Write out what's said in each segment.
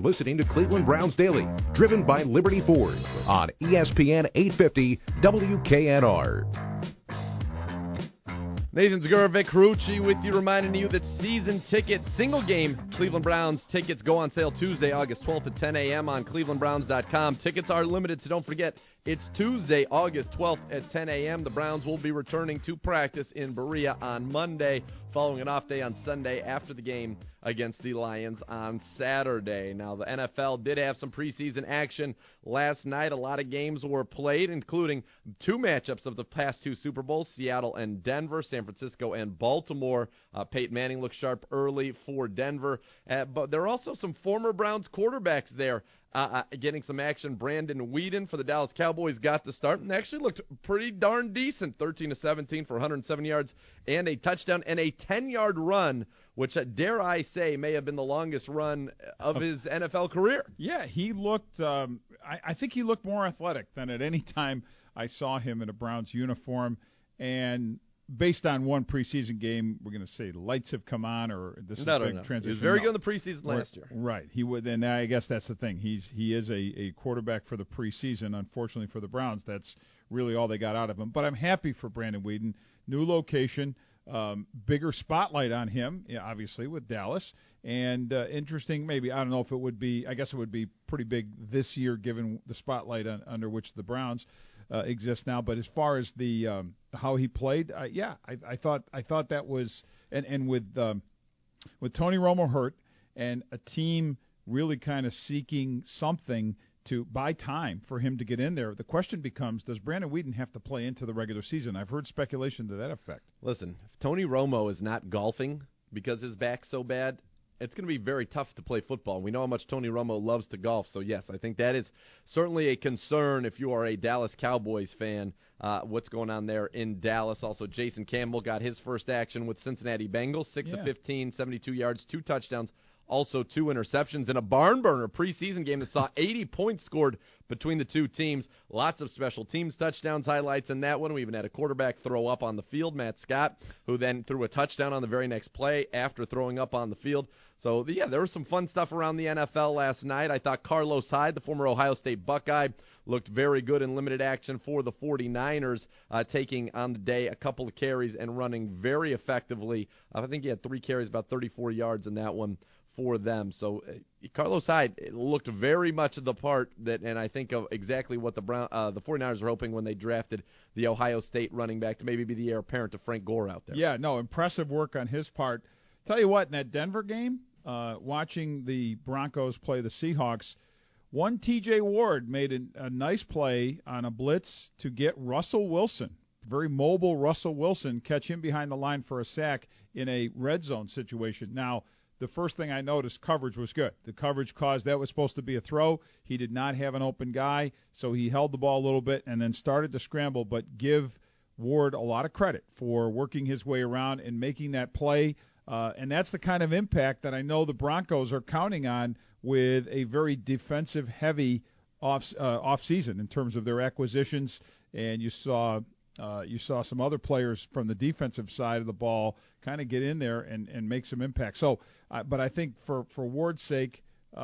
listening to Cleveland Browns Daily, driven by Liberty Ford on ESPN 850 WKNR. Nathan Zegura, Vic Carucci with you, reminding you that season tickets, single-game Cleveland Browns tickets go on sale Tuesday, August 12th at 10 a.m. on clevelandbrowns.com. Tickets are limited, so don't forget, it's Tuesday, August 12th at 10 a.m. The Browns will be returning to practice in Berea on Monday, following an off day on Sunday after the game against the Lions on Saturday. Now, the NFL did have some preseason action last night. A lot of games were played, including two matchups of the past two Super Bowls, Seattle and Denver, San Francisco and Baltimore. Peyton Manning looked sharp early for Denver. But there are also some former Browns quarterbacks there getting some action. Brandon Weeden for the Dallas Cowboys got the start and actually looked pretty darn decent, 13-17 for 107 yards and a touchdown and a 10-yard run, which, dare I say, may have been the longest run of his NFL career. Yeah, he looked I think he looked more athletic than at any time I saw him in a Browns uniform. And based on one preseason game, we're going to say the lights have come on, or this is a big transition. He was very good in the preseason last year. Right. He would, and I guess that's the thing. He is a quarterback for the preseason. Unfortunately for the Browns, that's really all they got out of him. But I'm happy for Brandon Weeden. New location, bigger spotlight on him, obviously, with Dallas. And interesting, maybe, I don't know if it would be, I guess it would be pretty big this year given the spotlight under which the Browns exist now. But as far as the how he played, I thought that was, and with Tony Romo hurt and a team really kind of seeking something to buy time for him to get in there, the question becomes, does Brandon Weeden have to play into the regular season? I've heard speculation to that effect. Listen, if Tony Romo is not golfing because his back's so bad, it's going to be very tough to play football. We know how much Tony Romo loves to golf, so yes, I think that is certainly a concern if you are a Dallas Cowboys fan, what's going on there in Dallas. Also, Jason Campbell got his first action with Cincinnati Bengals, 6 of 15, 72 yards, 2 touchdowns, also 2 interceptions in a barn burner preseason game that saw 80 points scored between the two teams. Lots of special teams touchdowns highlights in that one. We even had a quarterback throw up on the field, Matt Scott, who then threw a touchdown on the very next play after throwing up on the field. So, yeah, there was some fun stuff around the NFL last night. I thought Carlos Hyde, the former Ohio State Buckeye, looked very good in limited action for the 49ers, taking on the day a couple of carries and running very effectively. I think he had 3 carries, about 34 yards in that one for them. So Carlos Hyde looked very much the part that, and I think of exactly what the 49ers were hoping when they drafted the Ohio State running back to maybe be the heir apparent to Frank Gore out there. Yeah, no, impressive work on his part. Tell you what, in that Denver game, watching the Broncos play the Seahawks, one T.J. Ward made a nice play on a blitz to get Russell Wilson, very mobile Russell Wilson, catch him behind the line for a sack in a red zone situation. Now, the first thing I noticed, coverage was good. The coverage caused that was supposed to be a throw. He did not have an open guy, so he held the ball a little bit and then started to scramble, but give Ward a lot of credit for working his way around and making that play. And that's the kind of impact that I know the Broncos are counting on with a very defensive-heavy off season in terms of their acquisitions. And you saw some other players from the defensive side of the ball kind of get in there and make some impact. So, but I think for Ward's sake,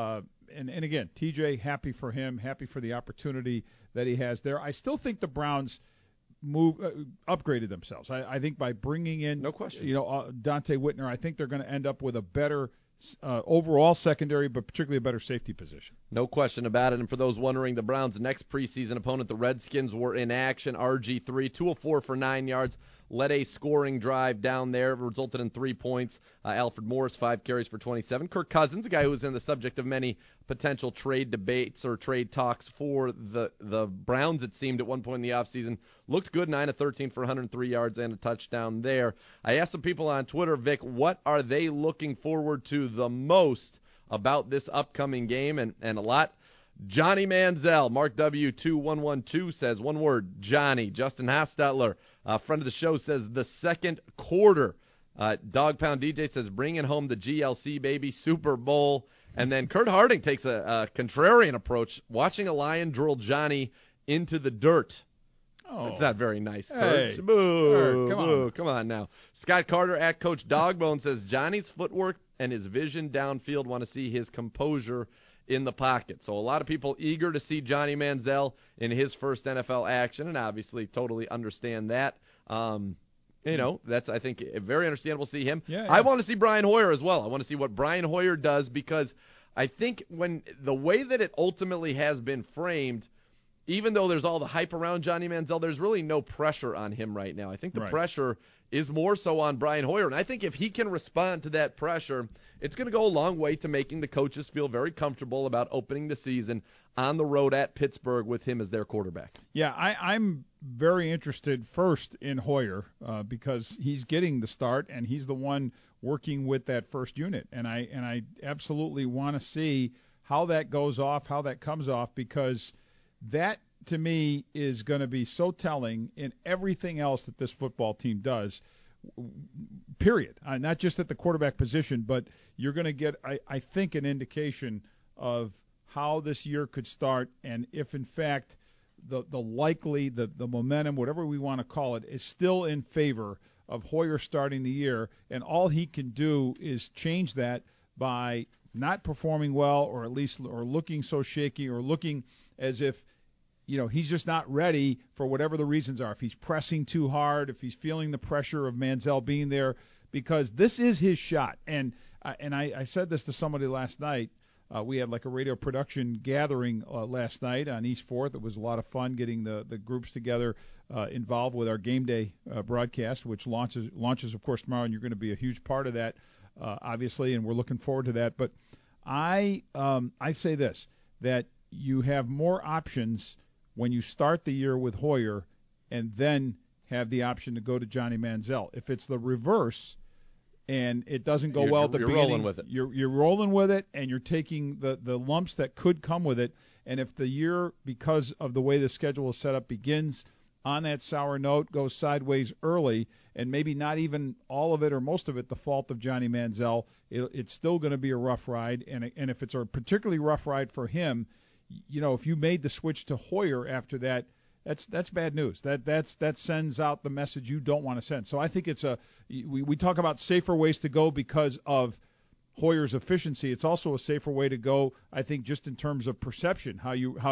and again, TJ, happy for him, happy for the opportunity that he has there. I still think the Browns upgraded themselves. I think by bringing in, no question, Dante Whitner, I think they're going to end up with a better overall secondary, but particularly a better safety position. No question about it. And for those wondering, the Browns' next preseason opponent, the Redskins, were in action. RG3, 2 of 4 for 9 yards, led a scoring drive down there, resulted in 3 points. Alfred Morris, 5 carries for 27. Kirk Cousins, a guy who was in the subject of many potential trade debates or trade talks for the Browns, it seemed, at one point in the offseason, looked good, 9 of 13 for 103 yards and a touchdown there. I asked some people on Twitter, Vic, what are they looking forward to the most about this upcoming game? And a lot. Johnny Manziel, Mark W2112 says, one word, Johnny. Justin Hostetler, a friend of the show, says the second quarter. Dog Pound DJ says, bringing home the GLC, baby, Super Bowl. And then Kurt Harding takes a contrarian approach, watching a lion drill Johnny into the dirt. Oh, that's not very nice, Kurt. Hey, Boo, Kurt, come on now. Scott Carter at Coach Dogbone says, Johnny's footwork and his vision downfield, want to see his composure in the pocket. So a lot of people eager to see Johnny Manziel in his first NFL action, and obviously totally understand that. That's, I think, very understandable to see him. Yeah. I want to see Brian Hoyer as well. I want to see what Brian Hoyer does, because I think when the way that it ultimately has been framed, even though there's all the hype around Johnny Manziel, there's really no pressure on him right now. I think the pressure is more so on Brian Hoyer, and I think if he can respond to that pressure, it's going to go a long way to making the coaches feel very comfortable about opening the season on the road at Pittsburgh with him as their quarterback. Yeah, I'm very interested first in Hoyer because he's getting the start and he's the one working with that first unit, and I absolutely want to see how that goes off, how that comes off, because that to me is going to be so telling in everything else that this football team does. Period. Not just at the quarterback position, but you're going to get, I think, an indication of how this year could start, and if in fact the momentum, whatever we want to call it, is still in favor of Hoyer starting the year, and all he can do is change that by not performing well, or at least or looking so shaky, or looking as if he's just not ready for whatever the reasons are. If he's pressing too hard, if he's feeling the pressure of Manziel being there, because this is his shot. And I said this to somebody last night. We had like a radio production gathering last night on East 4th. It was a lot of fun getting the groups together involved with our game day broadcast, which launches of course tomorrow, and you're going to be a huge part of that, obviously, and we're looking forward to that. But I say this, that you have more options when you start the year with Hoyer and then have the option to go to Johnny Manziel. If it's the reverse and it doesn't go well at the beginning, rolling with it. You're rolling with it, and you're taking the lumps that could come with it. And if the year, because of the way the schedule is set up, begins on that sour note, goes sideways early, and maybe not even all of it or most of it the fault of Johnny Manziel, it's still going to be a rough ride. And if it's a particularly rough ride for him, if you made the switch to Hoyer after that, that's bad news. That sends out the message you don't want to send. So I think we talk about safer ways to go because of Hoyer's efficiency. It's also a safer way to go, I think, just in terms of perception.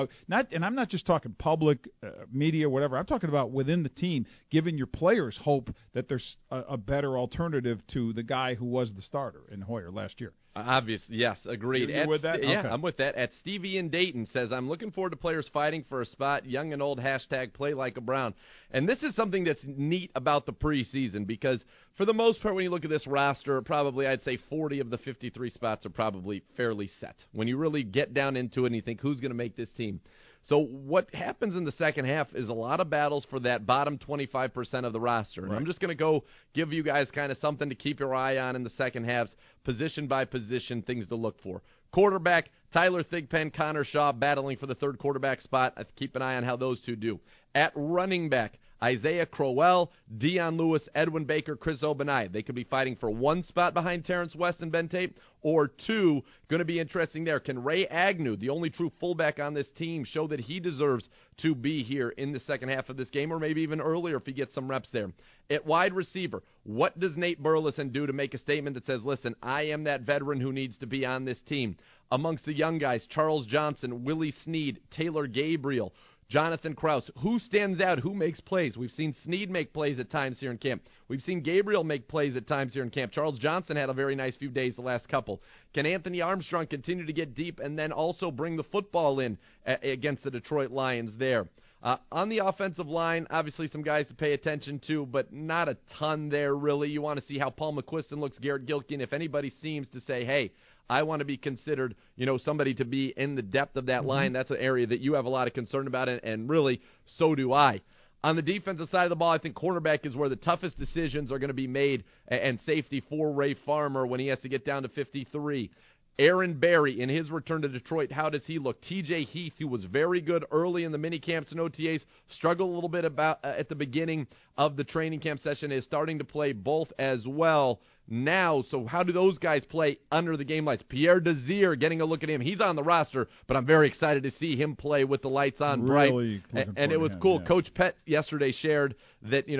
And I'm not just talking public, media, whatever. I'm talking about within the team, giving your players hope that there's a better alternative to the guy who was the starter in Hoyer last year. Obviously, yes, agreed. You're with that? Yeah, okay. I'm with that. At Stevie in Dayton says, I'm looking forward to players fighting for a spot, young and old, #play like a Brown. And this is something that's neat about the preseason, because for the most part, when you look at this roster, probably I'd say 40 of the 53 spots are probably fairly set. When you really get down into it and you think, who's going to make this team? So what happens in the second half is a lot of battles for that bottom 25% of the roster. And I'm just going to go give you guys kind of something to keep your eye on in the second halves, position by position, things to look for. Quarterback, Tyler Thigpen, Connor Shaw battling for the third quarterback spot. Keep an eye on how those two do. At running back, Isaiah Crowell, Dion Lewis, Edwin Baker, Chris Obanai. They could be fighting for one spot behind Terrence West and Ben Tate, or two. Going to be interesting there. Can Ray Agnew, the only true fullback on this team, show that he deserves to be here in the second half of this game, or maybe even earlier if he gets some reps there? At wide receiver, what does Nate Burleson do to make a statement that says, listen, I am that veteran who needs to be on this team? Amongst the young guys, Charles Johnson, Willie Snead, Taylor Gabriel, Jonathan Krause. Who stands out? Who makes plays? We've seen Snead make plays at times here in camp. We've seen Gabriel make plays at times here in camp. Charles Johnson had a very nice few days the last couple. Can Anthony Armstrong continue to get deep and then also bring the football in against the Detroit Lions there? On the offensive line, obviously some guys to pay attention to, but not a ton there really. You want to see how Paul McQuiston looks, Garrett Gilkin. If anybody seems to say, hey, I want to be considered, somebody to be in the depth of that line. That's an area that you have a lot of concern about, and really, so do I. On the defensive side of the ball, I think quarterback is where the toughest decisions are going to be made, and safety for Ray Farmer when he has to get down to 53. Aaron Berry, in his return to Detroit, how does he look? T.J. Heath, who was very good early in the mini camps and OTAs, struggled a little bit at the beginning of the training camp session, is starting to play both as well now. So how do those guys play under the game lights? Pierre Desir, getting a look at him. He's on the roster, but I'm very excited to see him play with the lights on bright. Really and it was cool. Yeah. Coach Pett yesterday shared that,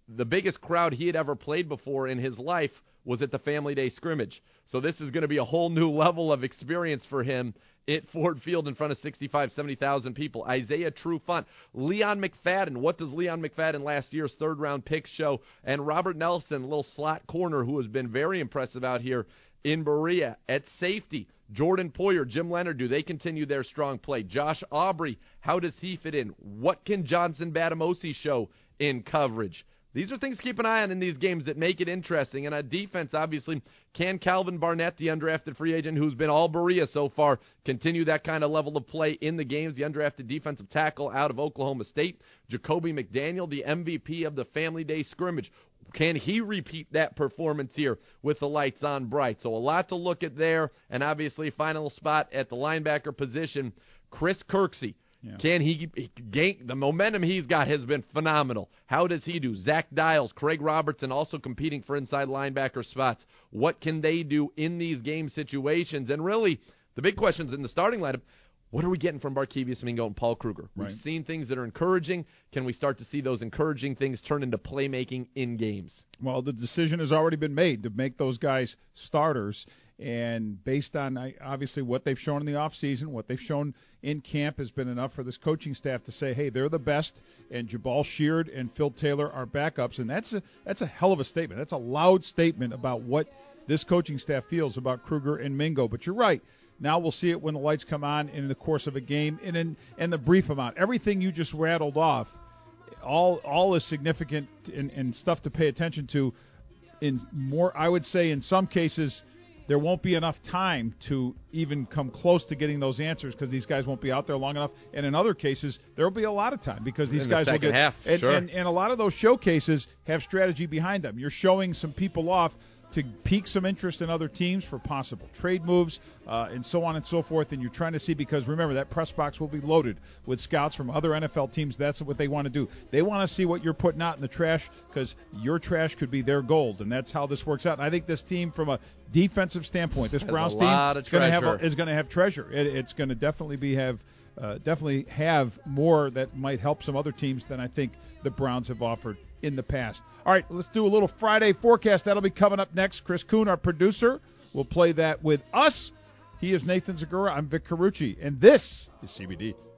the biggest crowd he had ever played before in his life was at the Family Day scrimmage. So this is going to be a whole new level of experience for him at Ford Field in front of 65, 70,000 people. Isaiah Trufant, Leon McFadden. What does Leon McFadden, last year's third-round pick, show? And Robert Nelson, a little slot corner who has been very impressive out here in Berea. At safety, Jordan Poyer, Jim Leonard, do they continue their strong play? Josh Aubrey, how does he fit in? What can Johnson Batamosi show in coverage? These are things to keep an eye on in these games that make it interesting. And on defense, obviously, can Calvin Barnett, the undrafted free agent who's been all Berea so far, continue that kind of level of play in the games? The undrafted defensive tackle out of Oklahoma State, Jacoby McDaniel, the MVP of the Family Day scrimmage. Can he repeat that performance here with the lights on bright? So a lot to look at there. And obviously, final spot at the linebacker position, Chris Kirksey. Yeah. Can he gain the momentum he's got has been phenomenal. How does he do? Zach Dials, Craig Robertson also competing for inside linebacker spots. What can they do in these game situations? And really, the big questions in the starting lineup, what are we getting from Barkevious Mingo and Paul Kruger? Right. We've seen things that are encouraging. Can we start to see those encouraging things turn into playmaking in games? Well, the decision has already been made to make those guys starters. And based on, obviously, what they've shown in the offseason, what they've shown in camp has been enough for this coaching staff to say, hey, they're the best, and Jabal Sheard and Phil Taylor are backups. And that's a hell of a statement. That's a loud statement about what this coaching staff feels about Kruger and Mingo. But you're right. Now we'll see it when the lights come on in the course of a game and the brief amount. Everything you just rattled off, all is significant and stuff to pay attention to. I would say in some cases, there won't be enough time to even come close to getting those answers because these guys won't be out there long enough. And in other cases, there will be a lot of time because these guys will get half, and, sure. and a lot of those showcases have strategy behind them. You're showing some people off to pique some interest in other teams for possible trade moves and so on and so forth. And you're trying to see, because remember, that press box will be loaded with scouts from other NFL teams. That's what they want to do. They want to see what you're putting out in the trash because your trash could be their gold, and that's how this works out. And I think this team, from a defensive standpoint, this Browns team is going to have treasure. It's going to definitely have more that might help some other teams than I think the Browns have offered in the past. All right, let's do a little Friday forecast. That'll be coming up next. Chris Kuhn, our producer, will play that with us. He is Nathan Zagura. I'm Vic Carucci, and this is CBD.